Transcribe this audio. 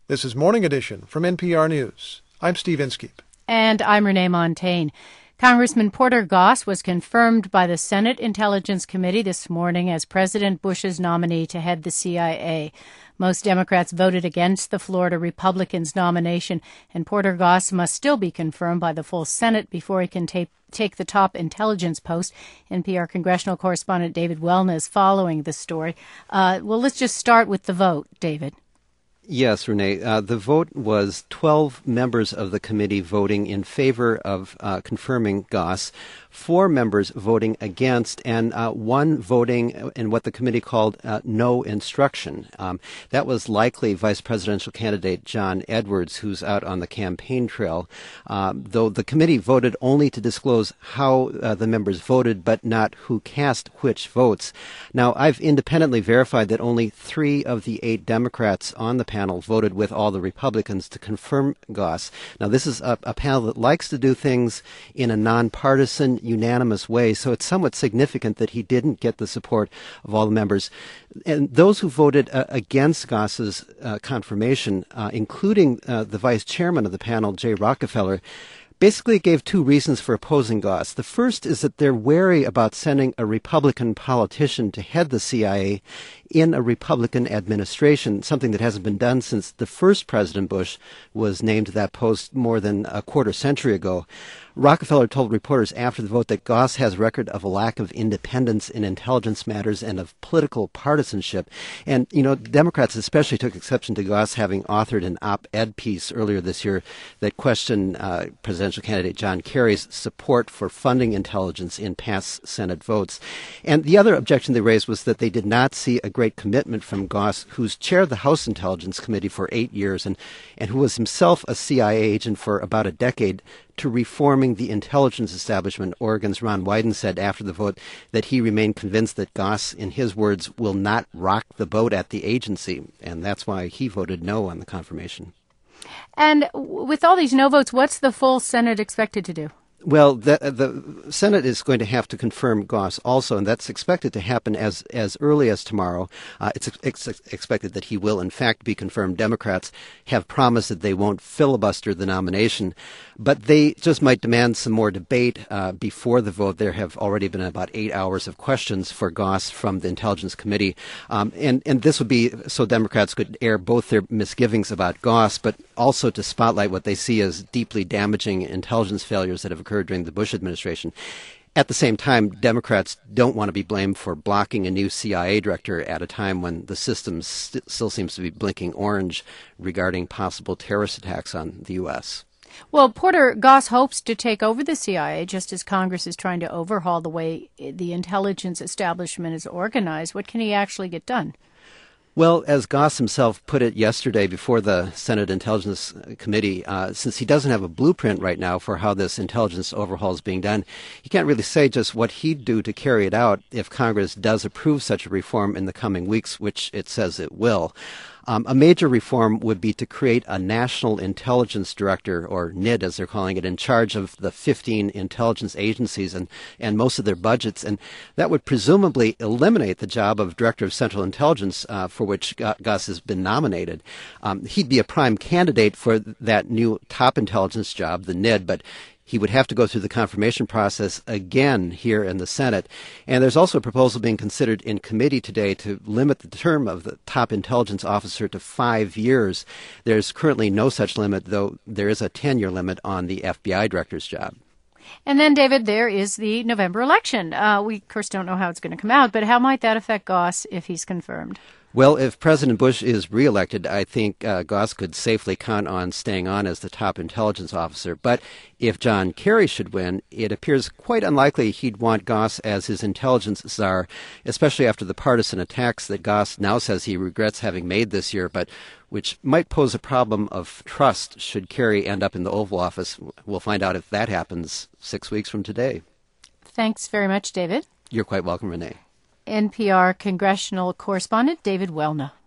This is Morning Edition from NPR News. I'm Steve Inskeep. And I'm Renee Montagne. Congressman Porter Goss was confirmed by the Senate Intelligence Committee this morning as President Bush's nominee to head the CIA. Most Democrats voted against the Florida Republicans' nomination, and Porter Goss must still be confirmed by the full Senate before he can take the top intelligence post. NPR congressional correspondent David Welna is following this story. Let's just start with the vote, David. Yes, Renee. The vote was 12 members of the committee voting in favor of confirming Goss, 4 members voting against, and 1 voting in what the committee called no instruction. That was likely Vice Presidential candidate John Edwards, who's out on the campaign trail, though the committee voted only to disclose how the members voted, but not who cast which votes. Now, I've independently verified that only 3 of the 8 Democrats on the panel voted with all the Republicans to confirm Goss. Now, this is a panel that likes to do things in a nonpartisan, unanimous way, so it's somewhat significant that he didn't get the support of all the members. And those who voted against Goss's confirmation, including the vice chairman of the panel, Jay Rockefeller, basically gave 2 reasons for opposing Goss. The first is that they're wary about sending a Republican politician to head the CIA in a Republican administration, something that hasn't been done since the first President Bush was named to that post more than a quarter century ago. Rockefeller told reporters after the vote that Goss has a record of a lack of independence in intelligence matters and of political partisanship. And, Democrats especially took exception to Goss having authored an op-ed piece earlier this year that questioned presidential candidate John Kerry's support for funding intelligence in past Senate votes. And the other objection they raised was that they did not see a great commitment from Goss, who's chaired the House Intelligence Committee for 8 years and who was himself a CIA agent for about a decade, to reforming the intelligence establishment. Oregon's Ron Wyden said after the vote that he remained convinced that Goss, in his words, will not rock the boat at the agency, and that's why he voted no on the confirmation. And with all these no votes, what's the full Senate expected to do? Well, the Senate is going to have to confirm Goss also, and that's expected to happen as early as tomorrow. It's expected that he will, in fact, be confirmed. Democrats have promised that they won't filibuster the nomination, but they just might demand some more debate before the vote. There have already been about 8 hours of questions for Goss from the Intelligence Committee, and this would be so Democrats could air both their misgivings about Goss, but also to spotlight what they see as deeply damaging intelligence failures that have occurred during the Bush administration. At the same time, Democrats don't want to be blamed for blocking a new CIA director at a time when the system still seems to be blinking orange regarding possible terrorist attacks on the U.S. Well, Porter Goss hopes to take over the CIA just as Congress is trying to overhaul the way the intelligence establishment is organized. What can he actually get done? Well, as Goss himself put it yesterday before the Senate Intelligence Committee, since he doesn't have a blueprint right now for how this intelligence overhaul is being done, he can't really say just what he'd do to carry it out if Congress does approve such a reform in the coming weeks, which it says it will. A major reform would be to create a National Intelligence Director, or NID as they're calling it, in charge of the 15 intelligence agencies and most of their budgets. And that would presumably eliminate the job of Director of Central Intelligence, for which Goss has been nominated. He'd be a prime candidate for that new top intelligence job, the NID, but he would have to go through the confirmation process again here in the Senate. And there's also a proposal being considered in committee today to limit the term of the top intelligence officer to 5 years. There's currently no such limit, though there is a 10-year limit on the FBI director's job. And then, David, there is the November election. We, of course, don't know how it's going to come out, but how might that affect Goss if he's confirmed? Well, if President Bush is reelected, I think Goss could safely count on staying on as the top intelligence officer. But if John Kerry should win, it appears quite unlikely he'd want Goss as his intelligence czar, especially after the partisan attacks that Goss now says he regrets having made this year, but which might pose a problem of trust should Kerry end up in the Oval Office. We'll find out if that happens 6 weeks from today. Thanks very much, David. You're quite welcome, Renee. NPR congressional correspondent David Welna.